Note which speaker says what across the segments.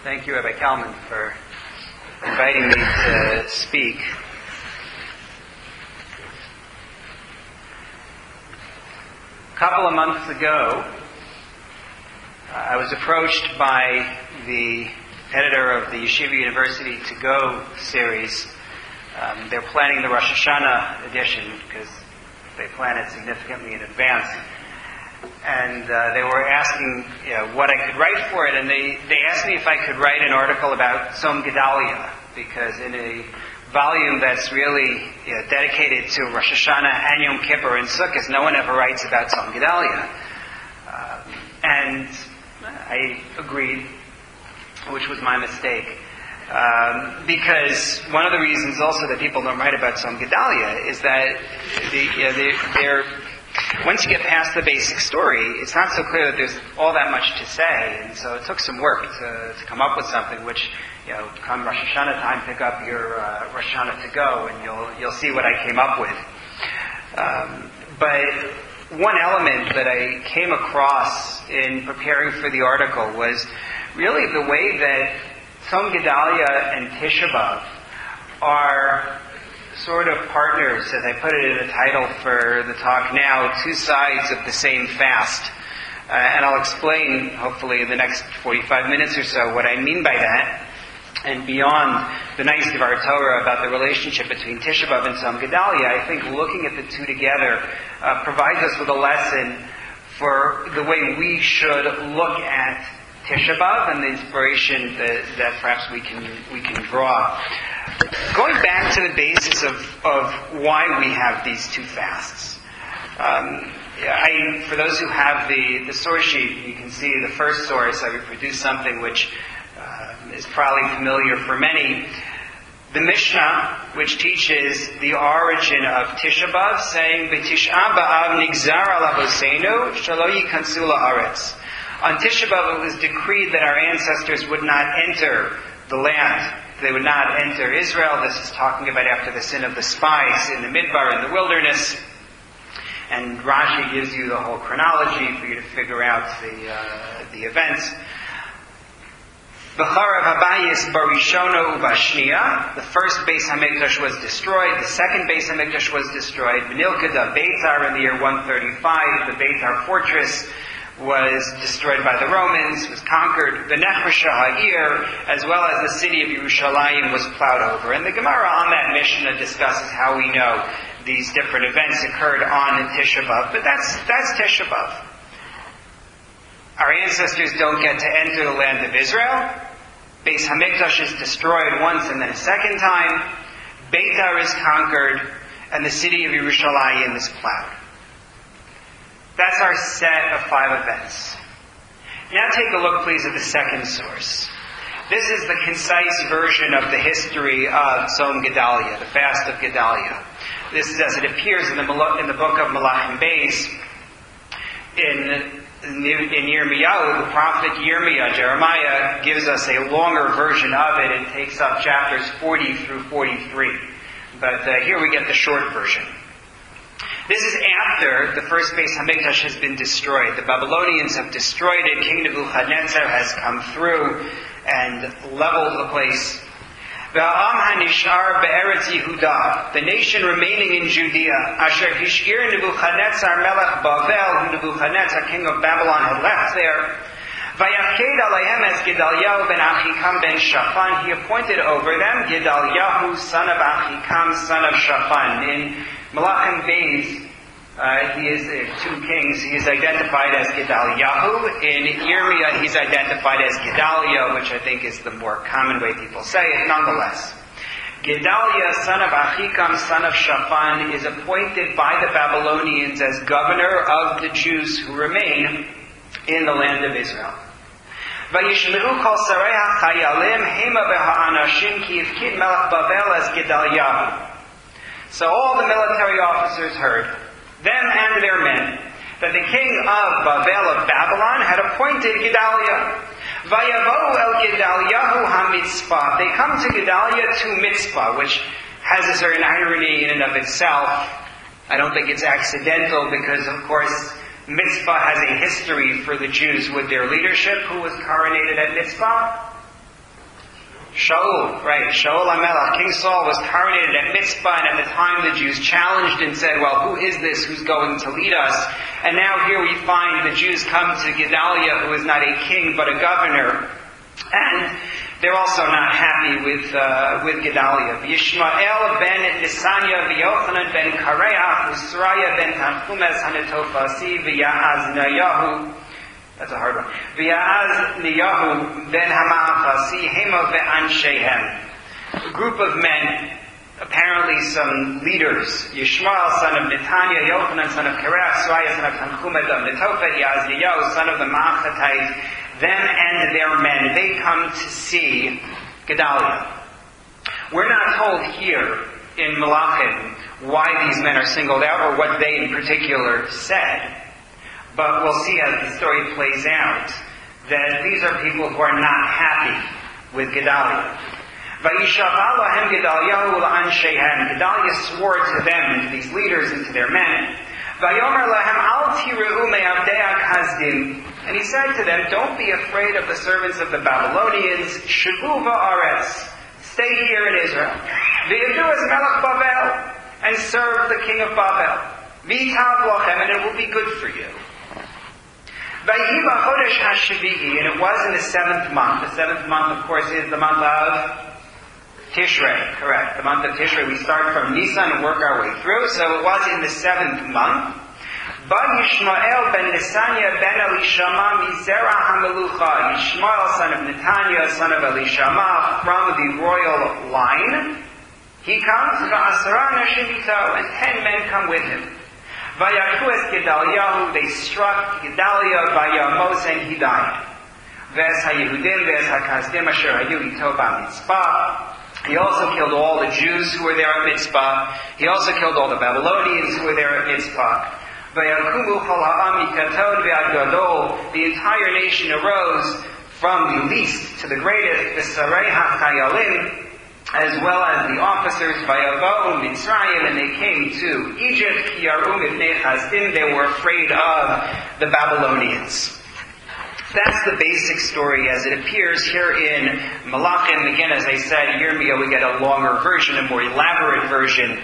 Speaker 1: Thank you, Rabbi Kalman, for inviting me to speak. A couple of months ago, I was approached by the editor of the Yeshiva University To Go series. They're planning the Rosh Hashanah edition because they plan it significantly in advance. And they were asking what I could write for it, and they asked me if I could write an article about Tzom Gedalia, because in a volume that's really dedicated to Rosh Hashanah and Yom Kippur and Sukkot, no one ever writes about Tzom Gedalia. And I agreed, which was my mistake. Because one of the reasons also that people don't write about Tzom Gedalia is that they're once you get past the basic story, it's not so clear that there's all that much to say, and so it took some work to come up with something which, come Rosh Hashanah time, pick up your Rosh Hashanah To Go, and you'll see what I came up with. But one element that I came across in preparing for the article was really the way that Tzom Gedalia and Tisha B'Av are sort of partners, as I put it in the title for the talk now, two sides of the same fast. And I'll explain, hopefully, in the next 45 minutes or so, what I mean by that. And beyond the nice Dvar Torah about the relationship between Tisha B'Av and Tzom Gedalia, I think looking at the two together provides us with a lesson for the way we should look at Tisha B'Av and the inspiration that perhaps we can draw. Going back to the basis of why we have these two fasts. For those who have the source sheet, you can see the first source. I reproduced something which is probably familiar for many. The Mishnah, which teaches the origin of Tisha B'Av, saying, "B'Tisha B'Av nigzar ala Avosenu shelo yikansu la'aretz." On Tisha B'Av, it was decreed that our ancestors would not enter the land. They would not enter Israel. This is talking about after the sin of the spies in the Midbar, in the wilderness. And Rashi gives you the whole chronology for you to figure out the events. B'charav habayis barishono ubashniya. The first Beis Hamikdash was destroyed. The second Beis Hamikdash was destroyed. B'nilkada Beitar in the year 135. The Beitar fortress was destroyed by the Romans, was conquered. The Nechresha Ha'ir, as well as the city of Yerushalayim, was plowed over. And the Gemara on that Mishnah discusses how we know these different events occurred on Tisha B'Av. But that's Tisha B'Av. Our ancestors don't get to enter the land of Israel. Beis Hamikdash is destroyed once and then a second time. Beitar is conquered, and the city of Yerushalayim is plowed. That's our set of 5 events. Now take a look, please, at the second source. This is the concise version of the history of Tzom Gedalia, the fast of Gedalia. This is as it appears in the book of Malachim Beis. In Yirmiyahu, the prophet Yirmiyah, Jeremiah, gives us a longer version of it and takes up chapters 40 through 43. But here we get the short version. This is after the first Beis Hamikdash has been destroyed. The Babylonians have destroyed it. King Nebuchadnezzar has come through and leveled the place. V'ha'am hanishar be'eretz Yehuda, the nation remaining in Judea, asher hishir Nebuchadnezzar melech Bavel, who Nebuchadnezzar, king of Babylon, had left there. Vayafked alayhem es Gedaliyahu ben Achikam ben Shaphan. He appointed over them Gedaliyahu, son of Achikam, son of Shaphan. In Malachim Beis, he is 2 kings. He is identified as Gedaliyahu. In Yirmiyah, he's identified as Gedalia, which I think is the more common way people say it. Nonetheless, Gedalia, son of Achikam, son of Shaphan, is appointed by the Babylonians as governor of the Jews who remain in the land of Israel. Vayishmeru kol sarei hachayalim hema v'ha'anashim ki ifkid melech Bavel as Gedaliyahu. So all the military officers heard, them and their men, that the king of Bavel of Babylon had appointed Gedalia. Vayavo el Gedaliyahu ha-mitzpah. They come to Gedalia to Mitzpah, which has a certain irony in and of itself. I don't think it's accidental because, of course, Mitzpah has a history for the Jews with their leadership, who was coronated at Mitzpah. Shaul, right. Shaul HaMelech, King Saul was coronated at Mitzpah, and at the time the Jews challenged and said, well, who is this who's going to lead us? And now here we find the Jews come to Gedaliah, who is not a king but a governor, and they're also not happy with Gedaliah. Yishmael ben Nisanya v'Yochanan ben Kareah Usraya ben Tanchumes Hanetofasi v'Ya'az That's a hard one. V'Ya'az Niyahu ben Hama'afasi Hema ve'anshehem. A group of men, apparently some leaders, Yishmael son of Netanya, Yochanan son of Kareah, Usraya son of Tanchumes of Netophet, Ya'az Niyahu son of the Ma'achatite, them and their men, they come to see Gedaliah. We're not told here in Malachim why these men are singled out or what they in particular said. But we'll see as the story plays out that these are people who are not happy with Gedaliah. Vayishava lahem Gedaliahu la'anshehem. Gedaliah swore to them, to these leaders and to their men, Vayomer lahem al tireu me'avdei Kasdim. And he said to them, don't be afraid of the servants of the Babylonians. Shavu va'aretz. Stay here in Israel. V'yavdu es melech Bavel. And serve the king of Babel. V'itav lochem. And it will be good for you. V'yihi b'chodesh hashvi'i. And it was in the 7th month. The 7th month, of course, is the month of Tishrei. Correct. The month of Tishrei. We start from Nisan and work our way through. So it was in the 7th month. But Yishmael ben Nisanya ben Elishama Mizera HaMelucha. Yishmael, son of Netanya, son of Elishama, from the royal line. He comes, V'asara nashim ito, and 10 men come with him. Vayaku es Gedaliahu, they struck Gedaliah Vayamos, and he died. Ves HaYehudim, Ves HaKasdim, Asher Hayu ito ba'mitzpah. He also killed all the Jews who were there at Mitzpah. He also killed all the Babylonians who were there at Mitzpah. The entire nation arose from the least to the greatest, the Sarei HaChayalin, as well as the officers, Vayavou Mitzrayim, and they came to Egypt, Kiyarum Ibnei Chazdim, they were afraid of the Babylonians. That's the basic story as it appears here in Malachim. Again, as I said, Yirmiyah, we get a longer version, a more elaborate version.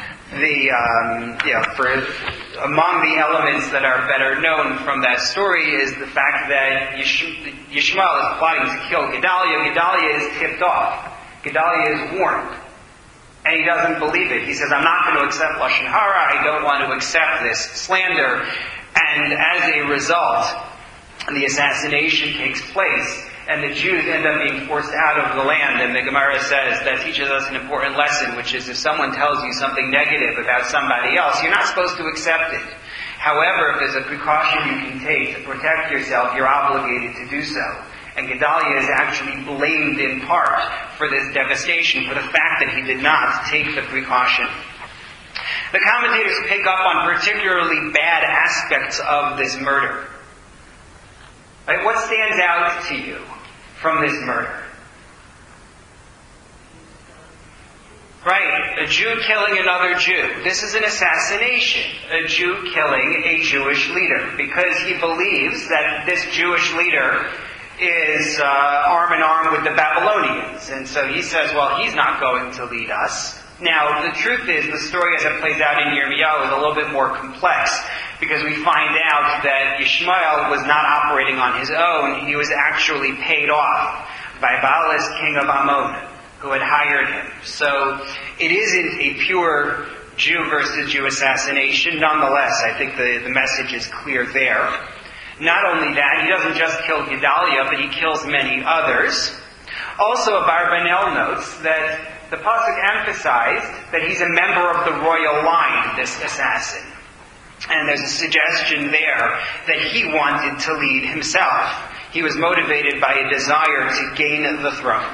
Speaker 1: Among the elements that are better known from that story is the fact that Yishmael is plotting to kill Gedaliah. Gedaliah is tipped off. Gedaliah is warned. And he doesn't believe it. He says, I'm not going to accept Lashon Hara. I don't want to accept this slander. And as a result, the assassination takes place. And the Jews end up being forced out of the land. And the Gemara says that teaches us an important lesson, which is if someone tells you something negative about somebody else, you're not supposed to accept it. However, if there's a precaution you can take to protect yourself, you're obligated to do so. And Gedaliah is actually blamed in part for this devastation, for the fact that he did not take the precaution. The commentators pick up on particularly bad aspects of this murder. Right? What stands out to you from this murder? Right, a Jew killing another Jew. This is an assassination. A Jew killing a Jewish leader because he believes that this Jewish leader is arm in arm with the Babylonians. And so he says, well, he's not going to lead us. Now, the truth is, the story as it plays out in Yirmiyahu is a little bit more complex because we find out that Yishmael was not operating on his own. He was actually paid off by Baalis, king of Ammon, who had hired him. So it isn't a pure Jew versus Jew assassination. Nonetheless, I think the message is clear there. Not only that, he doesn't just kill Gedaliah, but he kills many others. Also, Abarbanel notes that the pasuk emphasized that he's a member of the royal line, this assassin. And there's a suggestion there that he wanted to lead himself. He was motivated by a desire to gain the throne.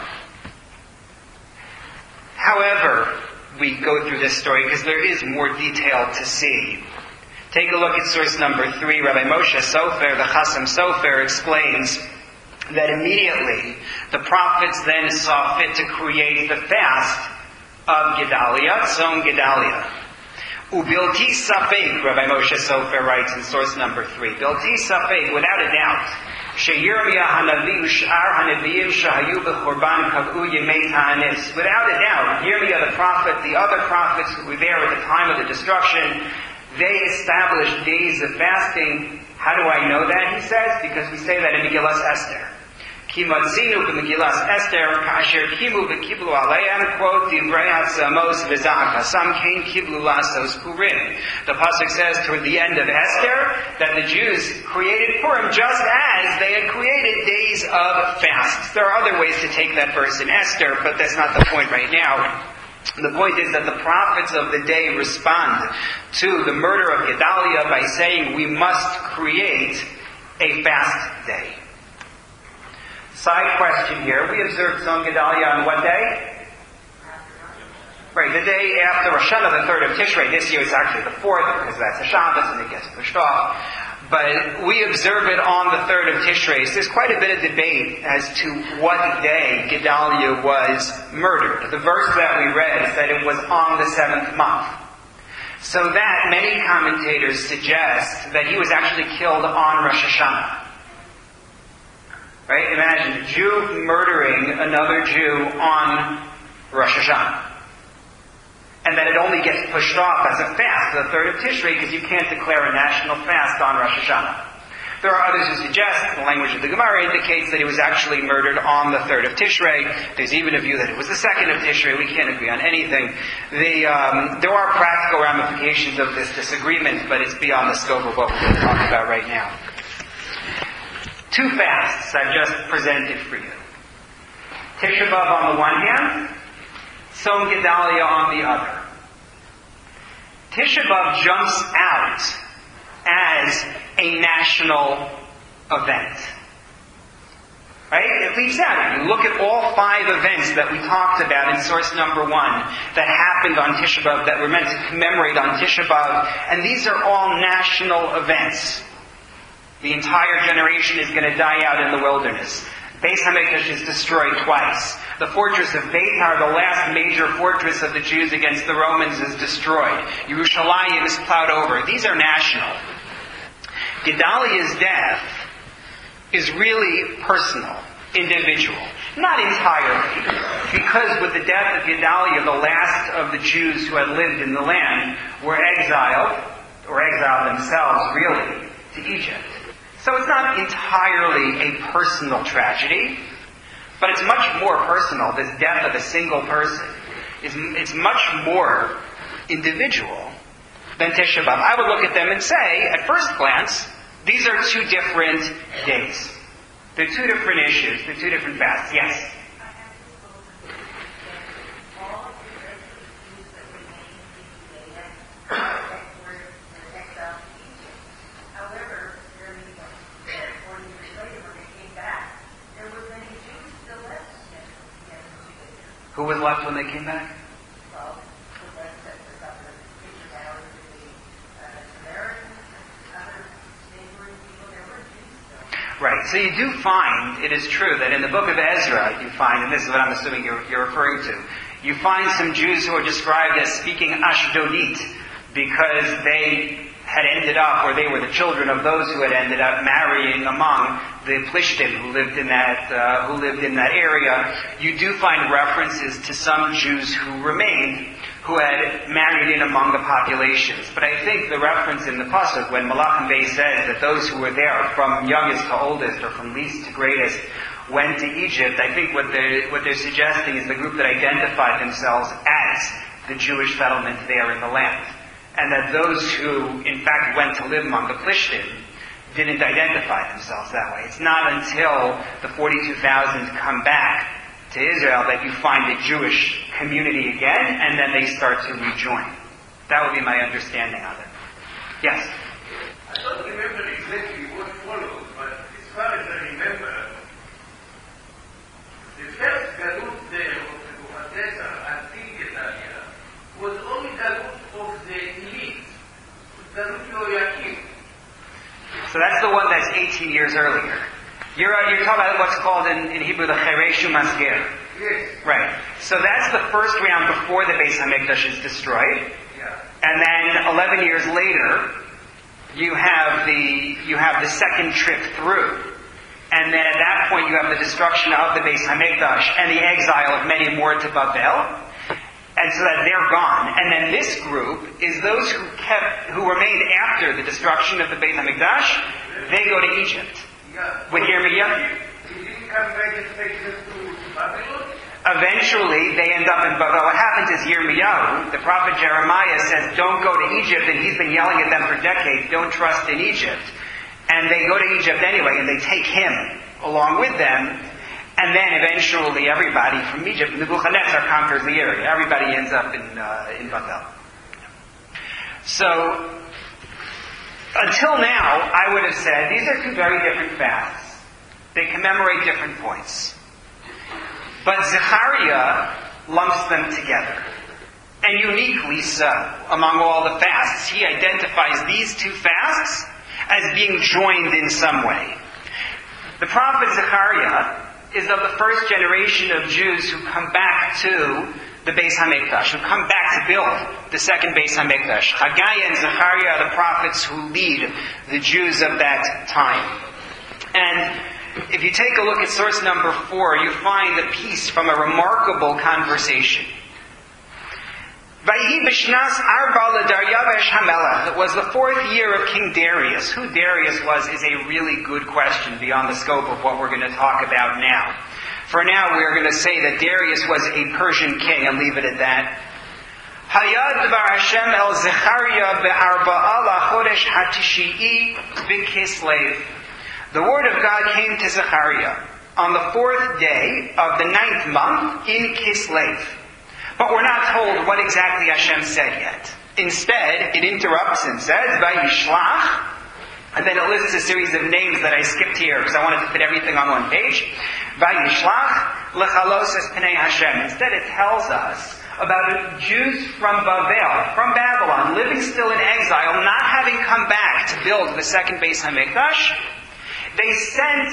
Speaker 1: However, we go through this story because there is more detail to see. Take a look at source number 3. Rabbi Moshe Sofer, the Chasam Sofer, explains that immediately the prophets then saw fit to create the fast of Gedaliah, Tzom Gedaliah. Ubilti Safek, Rabbi Moshe Sofer writes in source number 3. Bilti Safek, without a doubt, Sheyirmiyah hanavi u'sh'ar hanaviyim shahayu b'churban kav'u yemei ta'anis. Without a doubt, Yirmiyah the prophet, the other prophets who were there at the time of the destruction, they established days of fasting. How do I know that, he says? Because we say that in Megillas Esther. Ki matzinu b'Megillas Esther ka'asher kimu v'kiblu aleihem, quote, divrei hatzamos v'za'aka, some came kiblu lasos purim. The pasuk says toward the end of Esther that the Jews created Purim just as they had created days of fasts. There are other ways to take that verse in Esther, but that's not the point right now. The point is that the prophets of the day respond to the murder of Gedaliah by saying we must create a fast day. Side question here. We observed Tzom Gedaliah on what day? Right, the day after Rosh Hashanah, the 3rd of Tishrei. This year it's actually the 4th because that's a Shabbos and it gets pushed off. But we observe it on the 3rd of Tishrei. So there's quite a bit of debate as to what day Gedaliah was murdered. The verse that we read said it was on the 7th month. So that many commentators suggest that he was actually killed on Rosh Hashanah. Right? Imagine a Jew murdering another Jew on Rosh Hashanah. And then it only gets pushed off as a fast, the 3rd of Tishrei, because you can't declare a national fast on Rosh Hashanah. There are others who suggest, the language of the Gemara indicates that he was actually murdered on the 3rd of Tishrei. There's even a view that it was the 2nd of Tishrei. We can't agree on anything. There are practical ramifications of this disagreement, but it's beyond the scope of what we're going to talk about right now. 2 fasts I've just presented for you. Tisha B'Av on the one hand, Tzom Gedaliah on the other. Tisha B'Av jumps out as a national event. Right? It leaves out. You look at all 5 events that we talked about in source number 1 that happened on Tisha B'Av, that were meant to commemorate on Tisha B'Av, and these are all national events. The entire generation is going to die out in the wilderness. Beis HaMikdash is destroyed twice. The fortress of Beitar, the last major fortress of the Jews against the Romans, is destroyed. Yerushalayim is plowed over. These are national. Gedaliah's death is really personal, individual. Not entirely, because with the death of Gedaliah, the last of the Jews who had lived in the land were exiled themselves, really, to Egypt. So it's not entirely a personal tragedy, but it's much more personal. This death of a single person it's much more individual than Tisha B'Av. I would look at them and say, at first glance, these are 2 different days. They're 2 different issues. They're 2 different fasts. Yes? Who was left when they came back? Right. So you do find, it is true, that in the book of Ezra, you find, and this is what I'm assuming you're referring to, you find some Jews who are described as speaking Ashdodit because they had ended up, or they were the children of those who had ended up marrying among the Plishtim who lived in that area. You do find references to some Jews who remained, who had married in among the populations. But I think the reference in the pasuk when Malachim Bey says that those who were there, from youngest to oldest, or from least to greatest, went to Egypt, I think what they're suggesting is the group that identified themselves as the Jewish settlement there in the land. And that those who, in fact, went to live among the Plishtim didn't identify themselves that way. It's not until the 42,000 come back to Israel that you find a Jewish community again, and then they start to rejoin. That would be my understanding of it. Yes?
Speaker 2: I don't remember exactly what followed, but as far as I remember, the first galut there of Nebuchadnezzar until Gedaliah was only galut of the elite, galut Yoyakim.
Speaker 1: So that's the one that's 18 years earlier. You're talking about what's called in Hebrew the Chereshu Masger.
Speaker 2: Yes.
Speaker 1: Right. So that's the first round before the Beis HaMikdash is destroyed.
Speaker 2: Yeah.
Speaker 1: And then 11 years later, you have the second trip through. And point, you have the destruction of the Beis Hamikdash and the exile of many more to Babel. And so that they're gone. And then this group is those who remained after the destruction of the Beit HaMikdash. They go to Egypt. With Yirmiyah. Eventually, they end up in Babel. What happens is Yirmiyahu, the prophet Jeremiah, says, don't go to Egypt, and he's been yelling at them for decades, don't trust in Egypt. And they go to Egypt anyway, and they take him along with them. And then eventually everybody from Egypt, Nebuchadnezzar conquers the area. Everybody ends up in Babel. So, until now, I would have said, these are two very different fasts. They commemorate different points. But Zechariah lumps them together. And uniquely so, among all the fasts. He identifies these two fasts as being joined in some way. The prophet Zechariah is of the first generation of Jews who come back to the Beis HaMikdash, who come back to build the second Beis HaMikdash. Haggai and Zechariah are the prophets who lead the Jews of that time. And if you take a look at source number 4, you find a piece from a remarkable conversation. Vayhi b'shnas arba l'Daryavesh HaMelech. It was the 4th year of King Darius. Who Darius was is a really good question beyond the scope of what we're going to talk about now. For now, we're going to say that Darius was a Persian king and leave it at that. Hayad dvar Hashem el Zechariah be'arba'a lachodesh hatishi'i b'kislev. The word of God came to Zechariah on the 4th day of the 9th month in Kislev. But we're not told what exactly Hashem said yet. Instead, it interrupts and says, Vayishlach, and then it lists a series of names that I skipped here because I wanted to fit everything on one page. Vayishlach lechalos es pnei Hashem. Instead, it tells us about Jews from Babylon, living still in exile, not having come back to build the second Beis HaMikdash. They sent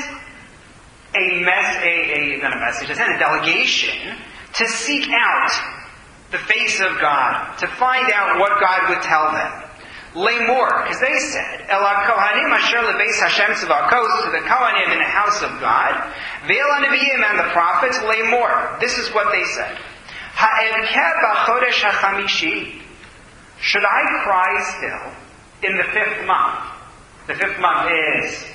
Speaker 1: a delegation to seek out the face of God, to find out what God would tell them. Lemor, because they said, Ela Kohanim asher lebeis Hashem tzavakos, to the Kohanim in the house of God, Ve'el HaNeviim and the prophets, Lemor. This is what they said. Ha'edkeh b'chodesh ha'chamishi. Should I cry still in the 5th month? The 5th month is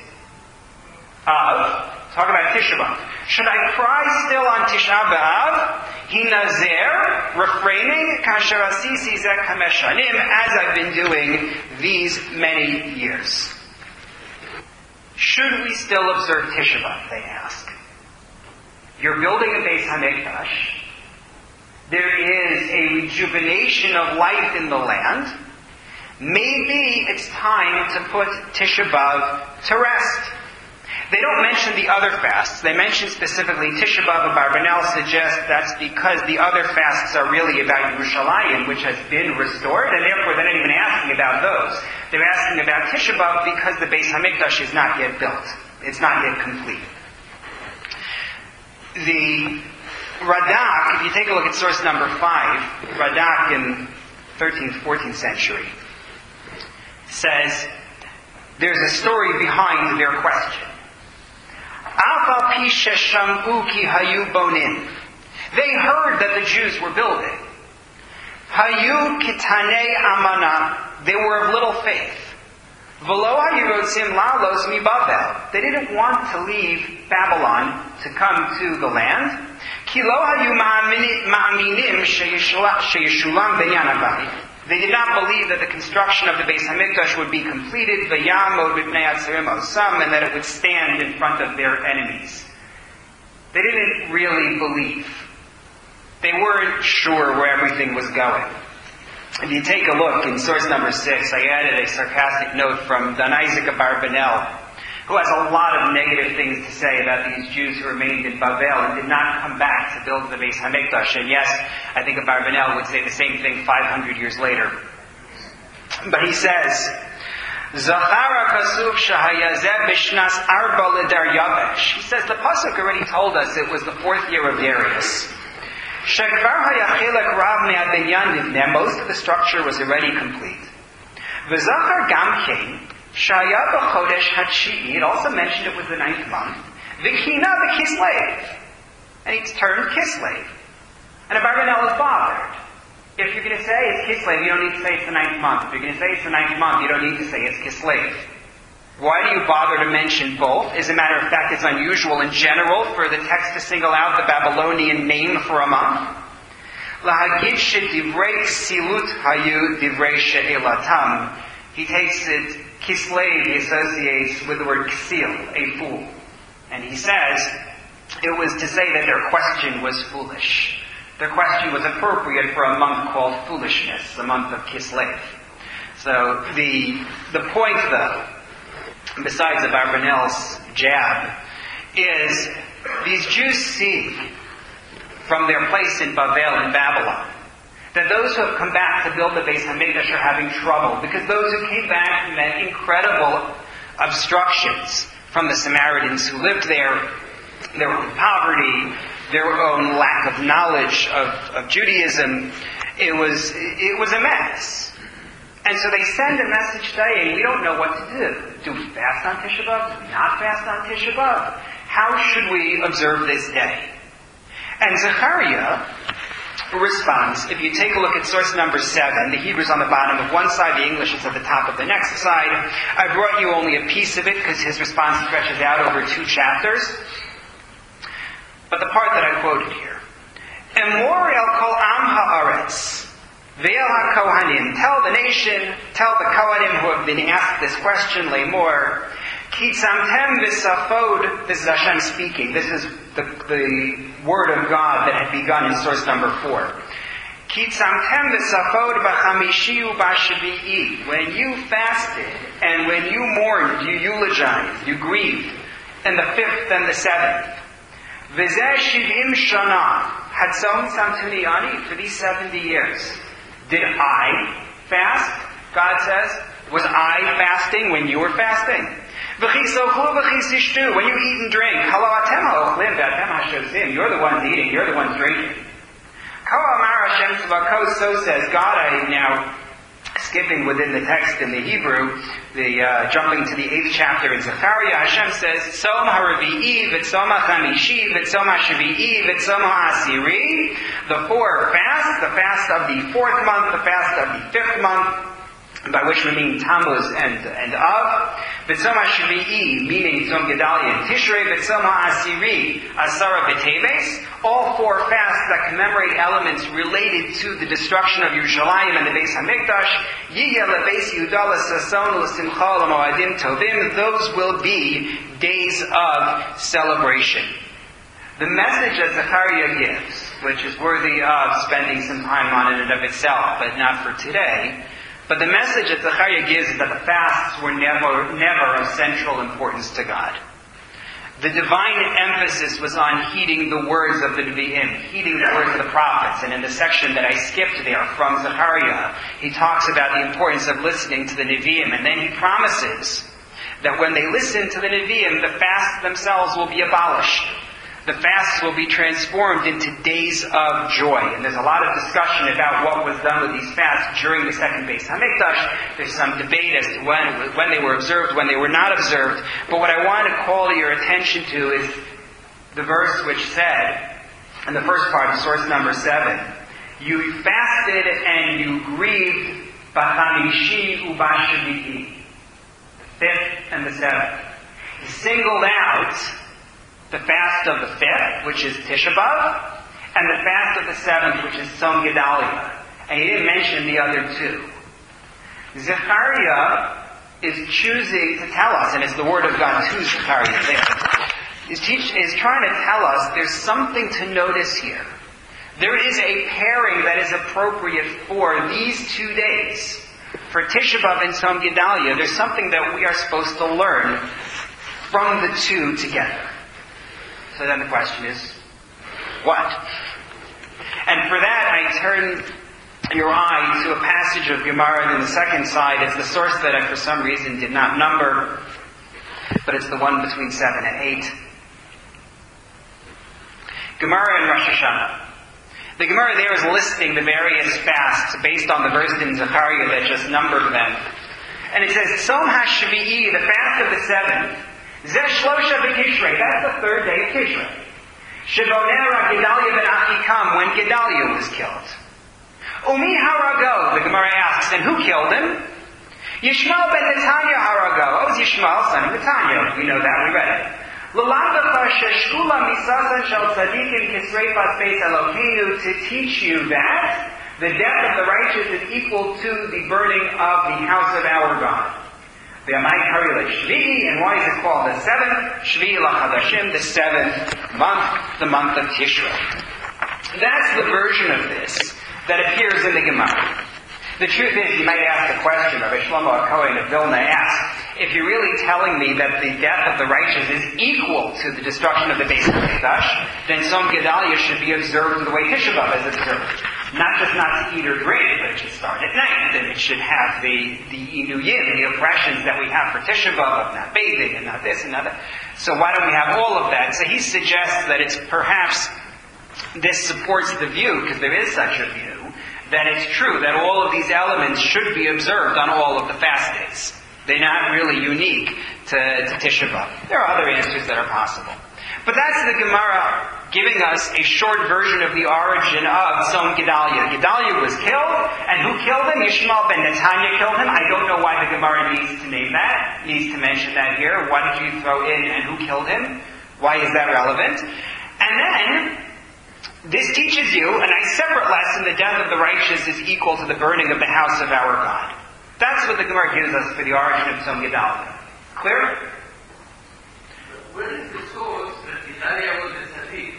Speaker 1: talk about Tisha B'Av. Should I cry still on Tisha B'Av? Hinazer, refraining, kasher asisi zeh chamesh shanim, as I've been doing these many years. Should we still observe Tisha B'Av, they ask. You're building a Beis HaMikdash. There is a rejuvenation of life in the land. Maybe it's time to put Tisha B'Av to rest. They don't mention the other fasts. They mention specifically Tisha B'Av. Abarbanel suggests that's because the other fasts are really about Yerushalayim, which has been restored, and therefore they're not even asking about those. They're asking about Tisha B'Av because the Beis HaMikdash is not yet built. It's not yet complete. The Radak, if you take a look at source number 5, Radak in 13th, 14th century, says there's a story behind their question. They heard that the Jews were building. Hayu kitanei amana. They were of little faith. V'lo hayirotzim lalos mi Babel. They didn't want to leave Babylon to come to the land. Ki lo hayu ma'aminim sheyeshulam benyan habayit. They did not believe that the construction of the Beis HaMikdash would be completed, and that it would stand in front of their enemies. They didn't really believe. They weren't sure where everything was going. If you take a look in source number 6, I added a sarcastic note from Don Isaac Abarbanel, who has a lot of negative things to say about these Jews who remained in Babel and did not come back to build the Beis HaMikdash. And yes, I think Abarbanel would say the same thing 500 years later. But he says, Zachara Kasuf Shahayazeh Bishnas Arba L'Daryavesh. He says the pasuk already told us it was the 4th year of Darius. Shekvar Hayachilek Rav Me'adinyan Nivneh. Most of the structure was already complete. V'Zachar Gamkein Shaya b'chodesh hatshi'i. It also mentioned it was the 9th month. V'kina v'kislev. And he's turned Kislev. And Abarbanel is bothered. If you're going to say it's Kislev, you don't need to say it's the 9th month. If you're going to say it's the 9th month, you don't need to say it's Kislev. Why do you bother to mention both? As a matter of fact, it's unusual in general for the text to single out the Babylonian name for a month. Lahagid shedivrei ksilut hayu divrei she'elatam. He takes it, Kislev, he associates with the word ksil, a fool. And he says, it was to say that their question was foolish. Their question was appropriate for a month called foolishness, the month of Kislev. So the point, though, besides Abarbanel's jab, is these Jews see from their place in Babel in Babylon that those who have come back to build the Beis HaMikdash are having trouble, because those who came back met incredible obstructions from the Samaritans who lived there, their own poverty, their own lack of knowledge of Judaism. It was a mess. And so they send a message saying, we don't know what to do. Do we fast on Tisha B'Av? Do we not fast on Tisha B'Av? How should we observe this day? And Zechariah responds. If you take a look at source number 7, the Hebrew's on the bottom of one side, the English is at the top of the next side. I brought you only a piece of it because his response stretches out over 2 chapters. But the part that I quoted here. Emor el kol am ha'aretz. Ve'el ha'kohanim. Tell the nation, tell the Kohanim who have been asked this question, Lemor. Ki tzamtem v'safod. This is Hashem speaking. This is the word of God that had begun in source number 4. Ki tzamtem v'safod b'chamishi u'b'shvi'i. When you fasted and when you mourned, you eulogized, you grieved, in the 5th and the 7th. V'zeh shivim shana hatzom samtuniani, for these 70 years. Did I fast? God says. Was I fasting when you were fasting? V'chisochlu v'chisishtu, when you eat and drink. Halo atem ha'ochlim v'atem ha'shozim. You're the ones eating, you're the ones drinking. Ko amar Hashem tzvakos, so says God. I now skipping within the text in the Hebrew, jumping to the 8th chapter in Zechariah, Hashem says, Tzom ha'revi'i, v'tzom ha'chamishi, v'tzom ha'shvi'i, v'tzom ha'asiri. The 4 fasts, the fast of the 4th month, the fast of the 5th month, by which we mean Tammuz and Av. V'tzom ha'shvi'i, meaning Tzom Gedalia and Tishrei, v'tzom ha'asiri, Asara b'Teves. All 4 fasts that commemorate elements related to the destruction of Yerushalayim and the Beis HaMikdash. Yiyeh lebeis Yehuda l'sason l'simcha l'moadim tovim. Those will be days of celebration. The message that Zechariah gives, which is worthy of spending some time on in and of itself, but not for today, but the message that Zechariah gives is that the fasts were never of central importance to God. The divine emphasis was on heeding the words of the Nevi'im, heeding the words of the prophets. And in the section that I skipped there from Zechariah, he talks about the importance of listening to the Nevi'im. And then he promises that when they listen to the Nevi'im, the fasts themselves will be abolished. The fasts will be transformed into days of joy. And there's a lot of discussion about what was done with these fasts during the second Beis HaMikdash. There's some debate as to when they were observed, when they were not observed. But what I want to call your attention to is the verse which said, in the first part of source number 7, you fasted and you grieved b'chamishi u'b'shvi'i. The 5th and the 7th. He singled out the fast of the 5th, which is Tisha B'Av, and the fast of the 7th, which is Tzom Gedalia. And he didn't mention the other 2. Zechariah is choosing to tell us, and it's the word of God to Zechariah there, is trying to tell us there's something to notice here. There is a pairing that is appropriate for these 2 days. For Tisha B'Av and Tzom Gedalia, there's something that we are supposed to learn from the 2 together. So then the question is, what? And for that, I turn your eye to a passage of Gemara in the second side. It's the source that I, for some reason, did not number, but it's the one between 7 and 8. Gemara in Rosh Hashanah. The Gemara there is listing the various fasts based on the verse in Zechariah that just numbered them. And it says, Tzom HaShvi'i, the fast of the 7th, Zeh Shlosha b'Tishrei, that's the third day of Tishrei. Shebonera Gedalia ben Achikam, when Gedalia was killed. Umi harago, the Gemara asks, and who killed him? Yishmael ben Netanya harago. Oh, it was Yishmael, son of Netanya. We know that, we read it. To teach you that the death of the righteous is equal to the burning of the house of our God. And why is it called the seventh? Shvi l'chadashim, the seventh month, the month of Tishrei. That's the version of this that appears in the Gemara. The truth is, you might ask the question, Rabbi Shlomo HaKohen of Vilna asked, if you're really telling me that the death of the righteous is equal to the destruction of the Beis HaMikdash, then Tzom Gedalia should be observed the way Tisha B'Av is observed. Not just not to eat or drink, but it should start at night, and it should have the inuyim, the oppressions that we have for Tisha B'Av, of not bathing, and not this and not that. So why don't we have all of that? So he suggests that it's perhaps, this supports the view, because there is such a view, that it's true that all of these elements should be observed on all of the fast days. They're not really unique to Tisha B'Av. There are other answers that are possible. But that's the Gemara giving us a short version of the origin of Tzom Gedalia. Gedalia was killed, and who killed him? Yishmael ben Netanya killed him. I don't know why the Gemara needs to name that, needs to mention that here. Why did you throw in and who killed him? Why is that relevant? And then, this teaches you a nice separate lesson: the death of the righteous is equal to the burning of the house of our God. That's what the Gemara gives us for the origin of Tzom Gedalia. Clear?
Speaker 2: Where is the source that Gedalia was a tzaddik?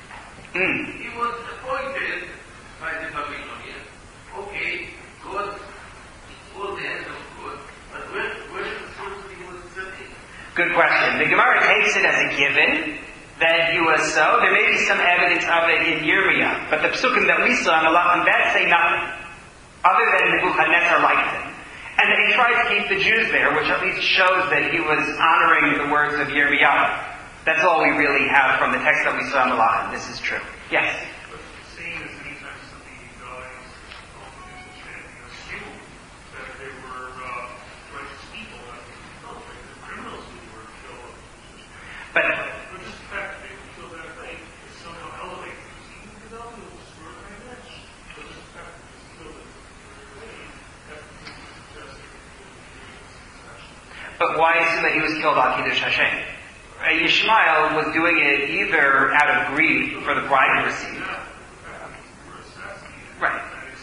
Speaker 2: He was appointed by the Babylonians. Okay, God, all the hands of God, but where is the source that he was a tzaddik?
Speaker 1: Good question. The Gemara takes it as a given that he was so. There may be some evidence of it in Yirmiyah, but the psukim that we saw in Allah that say nothing, other than Nebuchadnezzar liked him. And that he tried to keep the Jews there, which at least shows that he was honoring the words of Yirmiyah. That's all we really have from the text that we saw in Allah. This is true. Yes?
Speaker 3: But seeing as anytime something dies, assume that they were righteous people, that they felt like the criminals who were killed.
Speaker 1: But
Speaker 3: just the fact that they were killed that night is somehow elevated. Even the Gedalia was destroyed by an edge. But just the fact that he was killed at the way, that suggests that
Speaker 1: But why assume that he was killed on Kiddush Hashem? Yishmael was doing it either out of greed for the bride to receive. Right.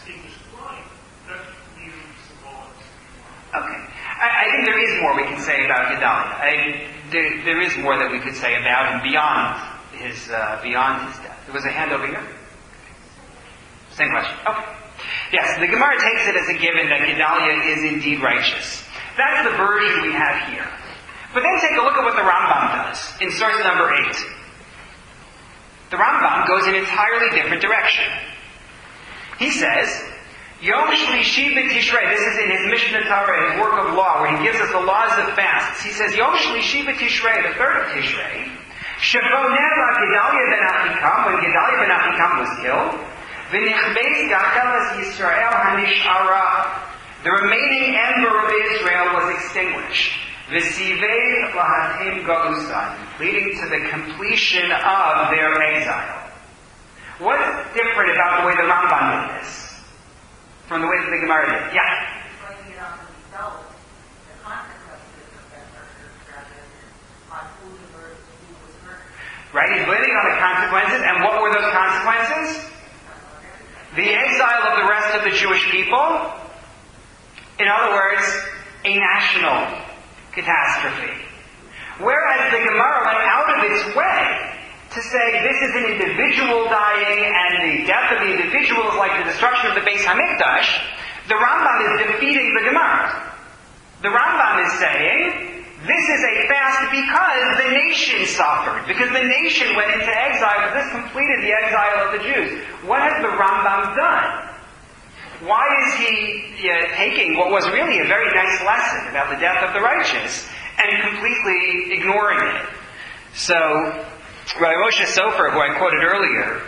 Speaker 1: Okay. I think there is more we can say about Gedalia. There is more that we could say about him beyond his death. There was a hand over here. Same question. Okay. Yes, the Gemara takes it as a given that Gedalia is indeed righteous. That's the version we have here. But then take a look at what the Rambam does in source number 8. The Rambam goes in an entirely different direction. He says, Yom Shlishi b'Tishrei, this is in his Mishnah Torah, his work of law, where he gives us the laws of fasts. He says, Yom Shlishi b'Tishrei, the third of Tishrei, Shebonera Gedalia ben Achikam, when Gedalia ben Achikam was killed, V'nichbeis Gachelas Yisrael HaNish'ara, the remaining ember of Israel was extinguished. V'sivei lahatim galusan, leading to the completion of their exile. What's different about the way the Rambam did this from the way that the Gemara did? Yeah. Right? He's blaming on the consequences, and what were those consequences? The exile of the rest of the Jewish people. In other words, a national catastrophe. Whereas the Gemara went out of its way to say this is an individual dying and the death of the individual is like the destruction of the Beis HaMikdash, the Rambam is defeating the Gemara. The Rambam is saying this is a fast because the nation suffered, because the nation went into exile, because this completed the exile of the Jews. What has the Rambam done? Why is he taking what was really a very nice lesson about the death of the righteous and completely ignoring it? So, Rabbi Moshe Sofer, who I quoted earlier,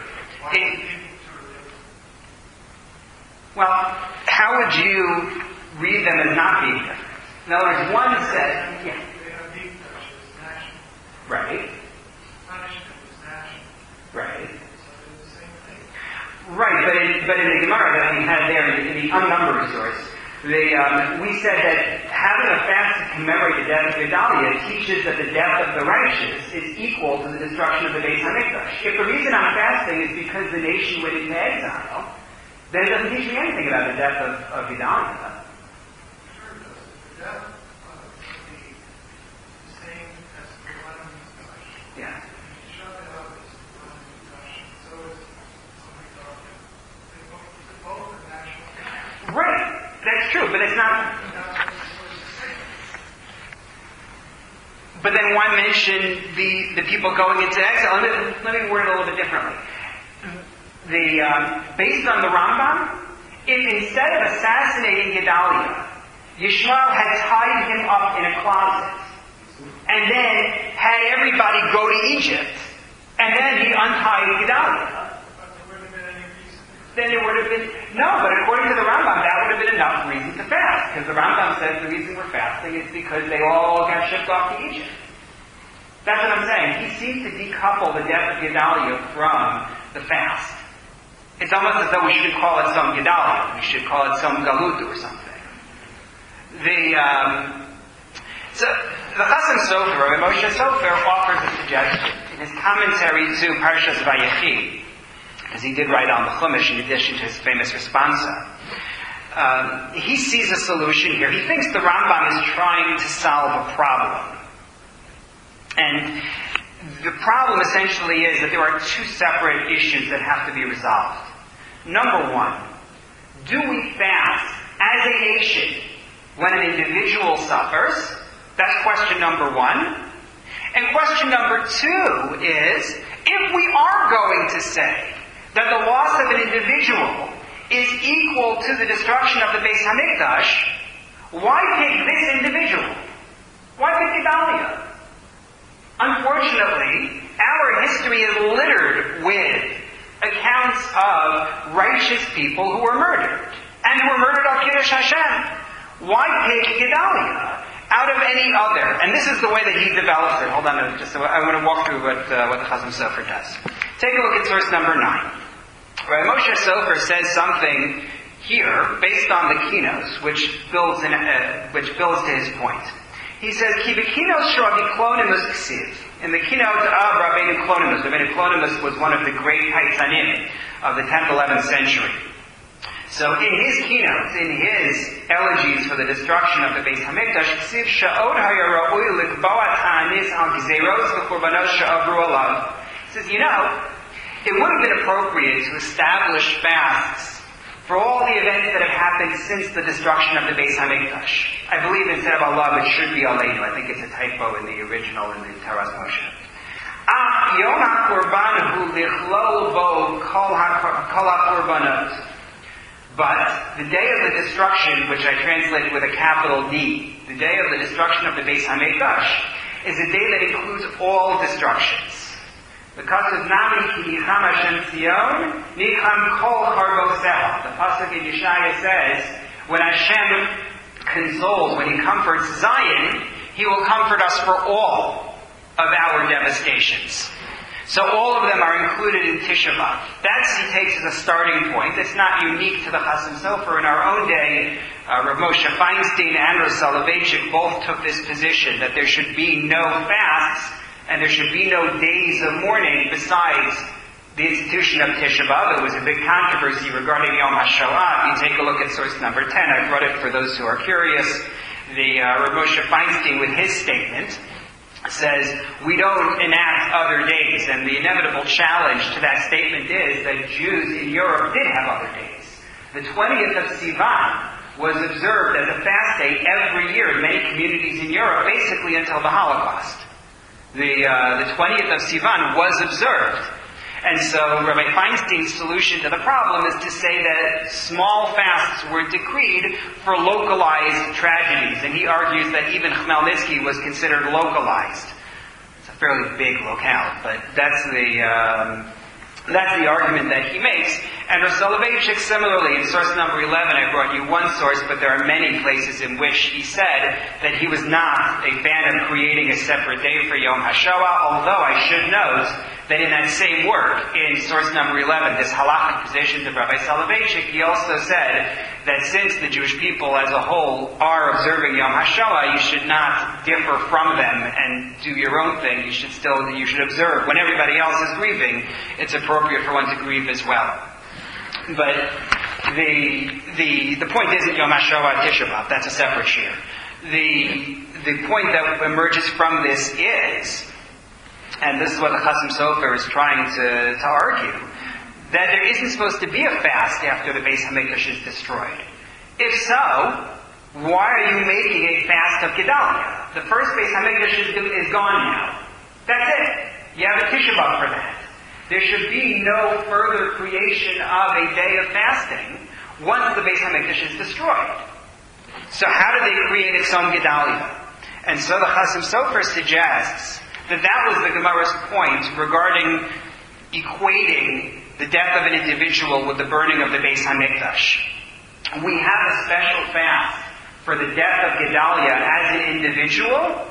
Speaker 1: well, how would you read them as not being different? In other words, one said, yeah.
Speaker 3: They have deep touches,
Speaker 1: Right.
Speaker 3: Punishment was national.
Speaker 1: Right.
Speaker 3: So it was the same thing.
Speaker 1: Right, but in the Gemara that we had there, in the unnumbered source, we said that having a fast to commemorate the death of Gedalia teaches that the death of the righteous is equal to the destruction of the Beis HaMikdash. If the reason I'm fasting is because the nation went into exile, then it doesn't teach me anything about the death of Gedalia.
Speaker 3: Sure it does. The death would be the same as the one in Mikdash.
Speaker 1: Yeah.
Speaker 3: You shut it up as the one in Mikdash. So is something darker. They both are national.
Speaker 1: Right, that's true, but it's not... But then why mention the people going into exile? Let me word it a little bit differently. Based on the Rambam, if instead of assassinating Gedalia, Yishmael had tied him up in a closet, and then had everybody go to Egypt, and then he untied Gedalia, then there would have been... No, but according to the Rambam, that would have been enough reason to fast. Because the Rambam says the reason we're fasting is because they all got shipped off to Egypt. That's what I'm saying. He seems to decouple the death of Gedalia from the fast. It's almost as though we shouldn't call it some Gedalia. We should call it some Galut or something. So the Chasam Sofer, Rabbi Moshe Sofer, offers a suggestion in his commentary to Parshas Vayechi, as he did write on the Chumash in addition to his famous responsa. He sees a solution here. He thinks the Rambam is trying to solve a problem. And the problem essentially is that there are two separate issues that have to be resolved. Number one, do we fast as a nation when an individual suffers? That's question number one. And question number two is, if we are going to say that the loss of an individual is equal to the destruction of the Beis HaMikdash, why pick this individual? Why pick Gedalia? Unfortunately, our history is littered with accounts of righteous people who were murdered, and who were murdered on Kiddush Hashem. Why pick Gedalia out of any other? And this is the way that he develops it. Hold on, I want to walk through what the Chasam Sofer does. Take a look at source number 9. Rabbi Moshe Sofer says something here based on the Kinos, which builds to his point. He says, "Ki b'kinos sh'Rabbi Klonimus ksiv." In the Kinos of Rabbeinu Klonimus, Rabbeinu Klonimus was one of the great Haitzanim of the 10th, 11th century. So in his keynotes, in his elegies for the destruction of the Beis Hamikdash, ksiv sha'od hayara'ui likboat ha'anis al gzeiros v'churbanos sha'avru alav. He says, it would have been appropriate to establish fasts for all the events that have happened since the destruction of the Beis HaMikdash. I believe instead of Allah, it should be Aleinu. I think it's a typo in the original, in the Taras Moshe. Yom HaKorban hu lichlol bo kol HaKorbanot. But the day of the destruction, which I translated with a capital D, the day of the destruction of the Beis HaMikdash, is a day that includes all destructions. Because of Nami ki nicham Hashem Tzion, nicham kol charboseha. The pasuk in Yeshaya says, when Hashem consoles, when He comforts Zion, He will comfort us for all of our devastations. So all of them are included in Tisha B'Av. That's, he takes as a starting point. It's not unique to the Chasam Sofer. In our own day, Rav Moshe Feinstein and Rav Soloveitchik both took this position, that there should be no fasts, and there should be no days of mourning besides the institution of Tisha B'Av. There was a big controversy regarding Yom HaShoah. You take a look at source number 10. I brought it for those who are curious. Rav Moshe Feinstein, with his statement, says, we don't enact other days. And the inevitable challenge to that statement is that Jews in Europe did have other days. The 20th of Sivan was observed as a fast day every year in many communities in Europe, basically until the Holocaust. The 20th of Sivan was observed. And so Rabbi Feinstein's solution to the problem is to say that small fasts were decreed for localized tragedies. And he argues that even Khmelnytsky was considered localized. It's a fairly big locale, but that's the argument that he makes. And Rav Soloveitchik, similarly, in source number 11, I brought you one source, but there are many places in which he said that he was not a fan of creating a separate day for Yom HaShoah, although I should note that in that same work, in source number 11, this halachic position of Rabbi Soloveitchik, he also said that since the Jewish people as a whole are observing Yom HaShoah, you should not differ from them and do your own thing. You should observe. When everybody else is grieving, it's appropriate for one to grieve as well. But the point isn't Yom HaShoah Tisha B'Av. That's a separate shir. The point that emerges from this is, and this is what the Chasam Sofer is trying to argue, that there isn't supposed to be a fast after the Beis HaMikdash is destroyed. If so, why are you making a fast of Gedalia? The first Beis HaMikdash is gone now. That's it. You have a Tisha B'Av for that. There should be no further creation of a day of fasting once the Beis HaMikdash is destroyed. So how did they create its own Gedalia? And so the Chasam Sofer suggests that was the Gemara's point regarding equating the death of an individual with the burning of the Beis HaMikdash. We have a special fast for the death of Gedalia as an individual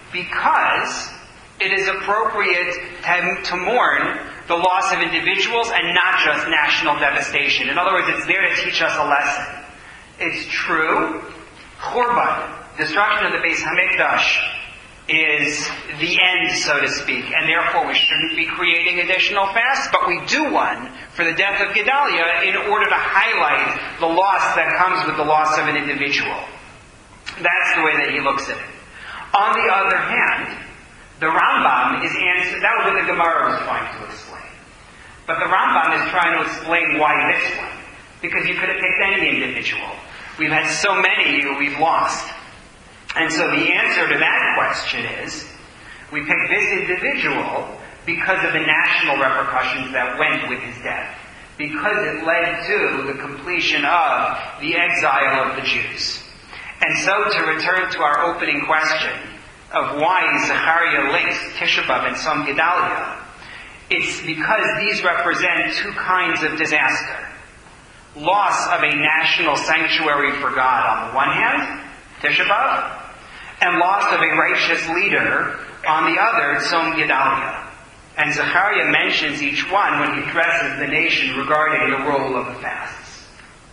Speaker 1: because it is appropriate to mourn the loss of individuals and not just national devastation. In other words, it's there to teach us a lesson. It's true, Churban, destruction of the Beis HaMikdash, is the end, so to speak, and therefore we shouldn't be creating additional fasts, but we do one for the death of Gedalia in order to highlight the loss that comes with the loss of an individual. That's the way that he looks at it. On the other hand, the Rambam is answering, that was what the Gemara was trying to explain. But the Rambam is trying to explain why this one. Because you could have picked any individual. We've had so many who we've lost. And so the answer to that question is, we picked this individual because of the national repercussions that went with his death. Because it led to the completion of the exile of the Jews. And so to return to our opening question of why Zechariah links Tisha B'Av and Tzom Gedalia, it's because these represent two kinds of disaster. Loss of a national sanctuary for God on the one hand, Tisha B'Av, and loss of a righteous leader on the other, Tzom Gedalia. And Zechariah mentions each one when he addresses the nation regarding the role of the fasts.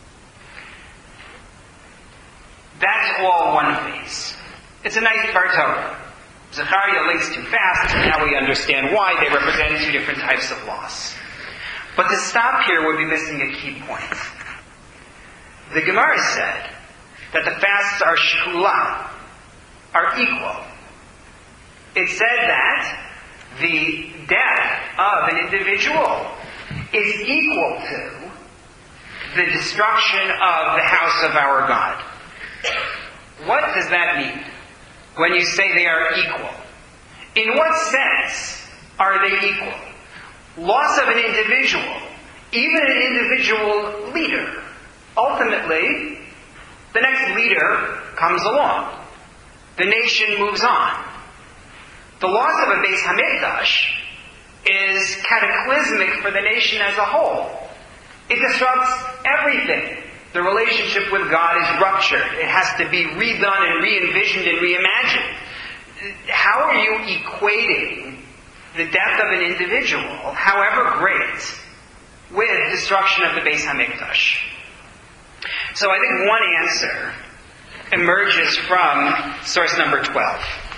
Speaker 1: That's all one phase. It's a nice Bar Torah. Zechariah links two fasts, and now we understand why they represent two different types of loss. But to stop here would be missing a key point. The Gemara said that the fasts are shkula, are equal. It said that the death of an individual is equal to the destruction of the house of our God. What does that mean when you say they are equal? In what sense are they equal? Loss of an individual, even an individual leader, ultimately, the next leader comes along. The nation moves on. The loss of a Beis HaMikdash is cataclysmic for the nation as a whole. It disrupts everything. The relationship with God is ruptured. It has to be redone and re-envisioned and reimagined. How are you equating the death of an individual, however great, with destruction of the Beis HaMikdash? So I think one answer emerges from source number 12.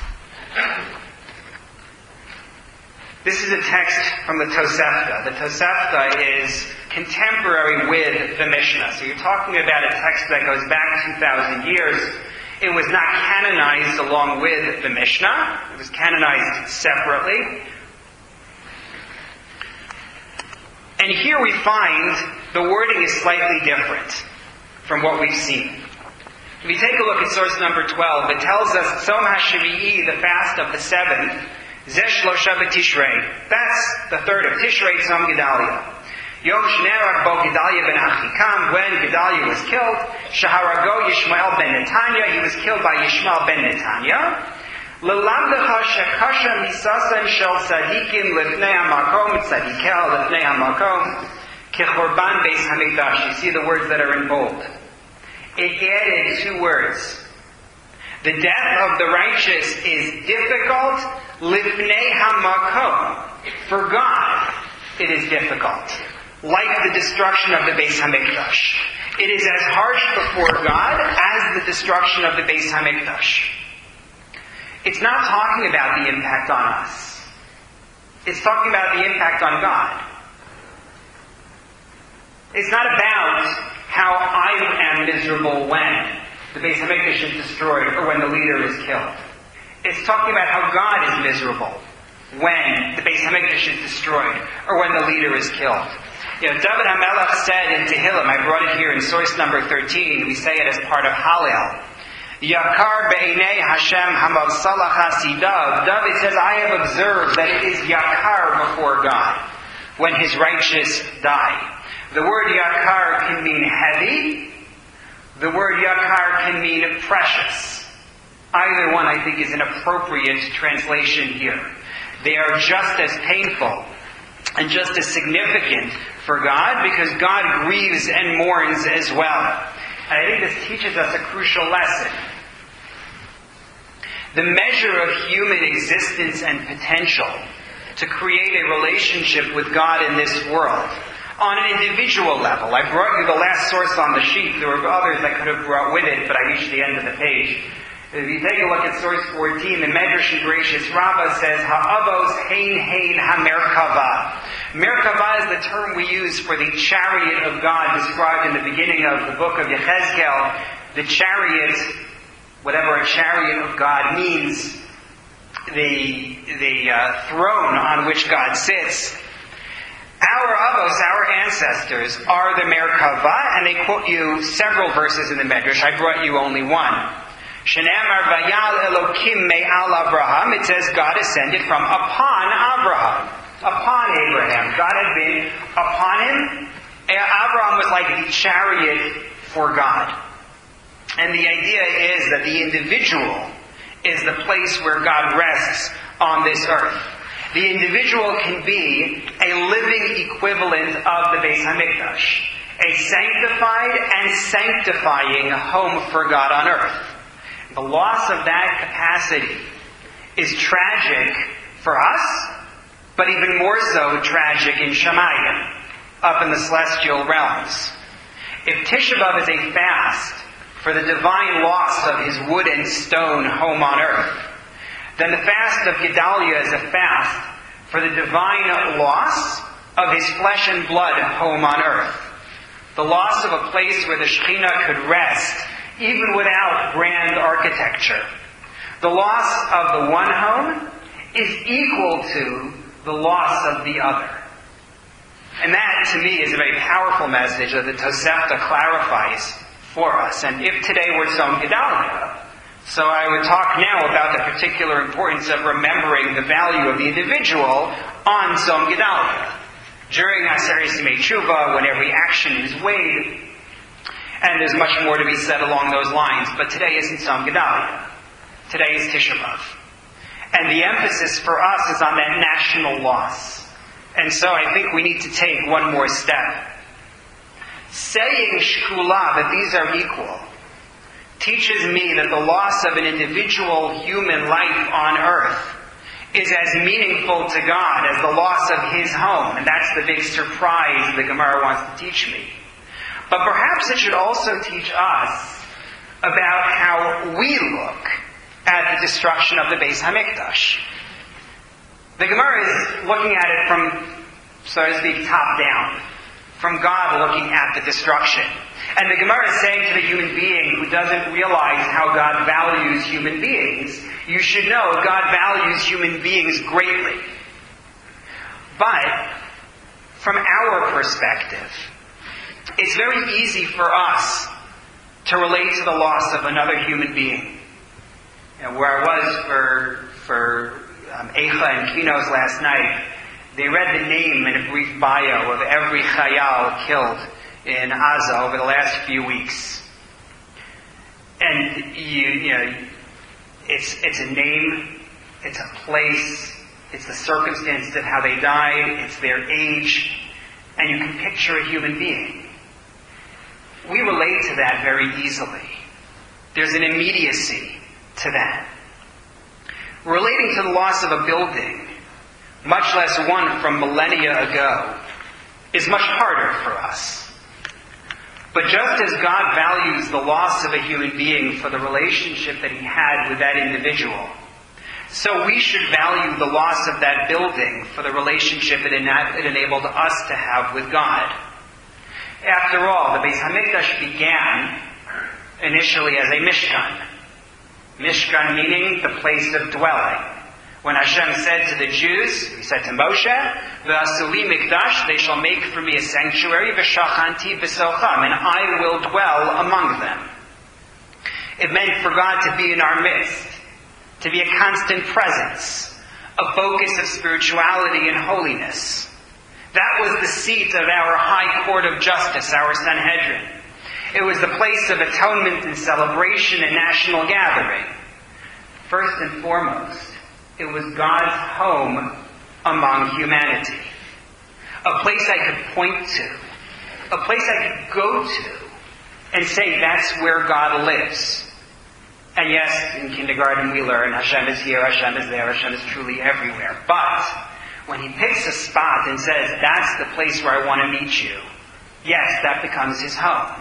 Speaker 1: This is a text from the Tosefta. The Tosefta is contemporary with the Mishnah. So you're talking about a text that goes back 2,000 years. It was not canonized along with the Mishnah. It was canonized separately. And here we find the wording is slightly different from what we've seen. If you take a look at source number 12, it tells us Tzom HaShavi'i, the fast of the 7th, Zeh Shlosha B'Tishrei. That's the 3rd of Tishrei, Tzom Gedalia. Yom Shne'erach Bo Gedalia ben Achikam, when Gedalia was killed, Shaharago Yishmael ben Netanya, he was killed by Yishmael ben Netanya. L'lamdecha shekasha misasan shel tzadikim lefnei hamakom, tzadikel lefnei hamakom, Kechorban Beis Hamikdash. You see the words that are in bold. It added 2 words. The death of the righteous is difficult, lifnei hamakom. For God, it is difficult. Like the destruction of the Beis Hamikdash. It is as harsh before God as the destruction of the Beis Hamikdash. It's not talking about the impact on us. It's talking about the impact on God. It's not about how I am miserable when the Beis Hamikdash is destroyed or when the leader is killed. It's talking about how God is miserable when the Beis Hamikdash is destroyed or when the leader is killed. David HaMelech said in Tehillim, I brought it here in source number 13, we say it as part of Hallel. Yakar be'enei Hashem hamav salach hasidav. David says, I have observed that it is yakar before God when his righteous die. The word yakar can mean heavy. The word yakar can mean precious. Either one, I think, is an appropriate translation here. They are just as painful and just as significant for God because God grieves and mourns as well. And I think this teaches us a crucial lesson. The measure of human existence and potential to create a relationship with God in this world on an individual level. I brought you the last source on the sheet. There were others I could have brought with it, but I reached the end of the page. If you take a look at source 14, the Medrash in Bereshis Rabbah says, Ha'avos hein ha-merkava. Merkava is the term we use for the chariot of God described in the beginning of the book of Yechezkel. The chariot, whatever a chariot of God means, the throne on which God sits. Our avos, our ancestors, are the Merkava, and they quote you several verses in the Medrash. I brought you only one. Shenemar vayal Elokim me'al Abraham. It says God ascended from upon Abraham. Upon Abraham. God had been upon him. Abraham was like the chariot for God. And the idea is that the individual is the place where God rests on this earth. The individual can be a living equivalent of the Beis Hamikdash. A sanctified and sanctifying home for God on earth. The loss of that capacity is tragic for us, but even more so tragic in Shamayim, up in the celestial realms. If Tisha B'Av is a fast for the divine loss of his wood and stone home on earth, then the fast of Gedalia is a fast for the divine loss of his flesh and blood home on earth. The loss of a place where the Shekhinah could rest, even without grand architecture. The loss of the one home is equal to the loss of the other. And that, to me, is a very powerful message that the Tosefta clarifies for us. And if today we're Tzom Gedalia, so I would talk now about the particular importance of remembering the value of the individual on Tzom Gedalia. During Aseret Yimei Tshuva, when every action is weighed, and there's much more to be said along those lines, but today isn't Tzom Gedalia. Today is Tisha B'Av. And the emphasis for us is on that national loss. And so I think we need to take one more step. Saying Shkula, that these are equal, teaches me that the loss of an individual human life on earth is as meaningful to God as the loss of his home. And that's the big surprise the Gemara wants to teach me. But perhaps it should also teach us about how we look at the destruction of the Beis Hamikdash. The Gemara is looking at it from, so to speak, top down. From God looking at the destruction. And the Gemara is saying to the human being who doesn't realize how God values human beings, you should know God values human beings greatly. But, from our perspective, it's very easy for us to relate to the loss of another human being. Where I was for Eicha and Kinos last night, they read the name and a brief bio of every Chayal killed in Gaza over the last few weeks. And it's a name, it's a place, it's the circumstances of how they died, it's their age. and you can picture a human being. We relate to that very easily. There's an immediacy to that. Relating to the loss of a building, much less one from millennia ago, is much harder for us. But just as God values the loss of a human being for the relationship that he had with that individual, so we should value the loss of that building for the relationship it enabled us to have with God. After all, the Beis HaMikdash began initially as a Mishkan. Mishkan meaning the place of dwelling. When Hashem said to the Jews, he said to Moshe, "V'asuli mikdash, they shall make for me a sanctuary, v'shachanti b'socham, and I will dwell among them." It meant for God to be in our midst, to be a constant presence, a focus of spirituality and holiness. That was the seat of our high court of justice, our Sanhedrin. It was the place of atonement and celebration and national gathering. First and foremost, it was God's home among humanity. A place I could point to. A place I could go to and say that's where God lives. And yes, in kindergarten we learn Hashem is here, Hashem is there, Hashem is truly everywhere. But when he picks a spot and says, that's the place where I want to meet you, yes, that becomes his home.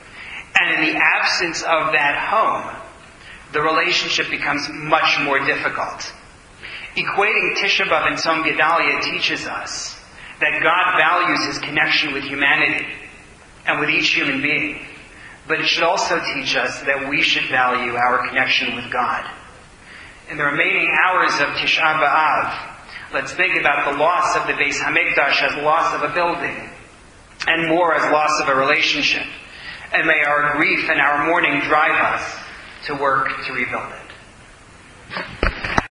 Speaker 1: And in the absence of that home, the relationship becomes much more difficult. Equating Tisha B'Av and Tzom Gedalia teaches us that God values his connection with humanity and with each human being. But it should also teach us that we should value our connection with God. In the remaining hours of Tisha B'Av, let's think about the loss of the Beis HaMikdash as loss of a building, and more as loss of a relationship. And may our grief and our mourning drive us to work to rebuild it.